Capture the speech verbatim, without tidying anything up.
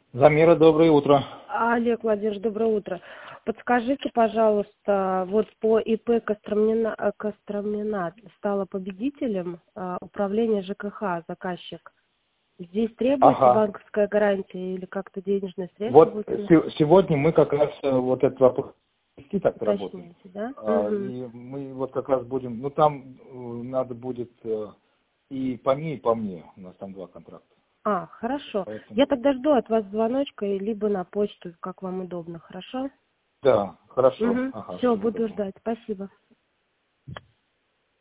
Замира, доброе утро. Олег Владимирович, доброе утро. Подскажите, пожалуйста, вот по ИП Костромина, Костромина стала победителем а, управление ЖКХ, заказчик. Здесь требуется Ага. банковская гарантия или как-то денежные средства Вот будут? се- сегодня мы как раз э, вот этот вопрос вести так работаем. Уточняете, да? А, Угу. И мы вот как раз будем, ну там э, надо будет э, и по мне, и по мне. У нас там два контракта. А, хорошо. Поэтому, Я тогда жду от вас звоночка, и либо на почту, как вам удобно, хорошо? да, хорошо. Угу. Ага, Все, всего буду доброго. ждать. Спасибо.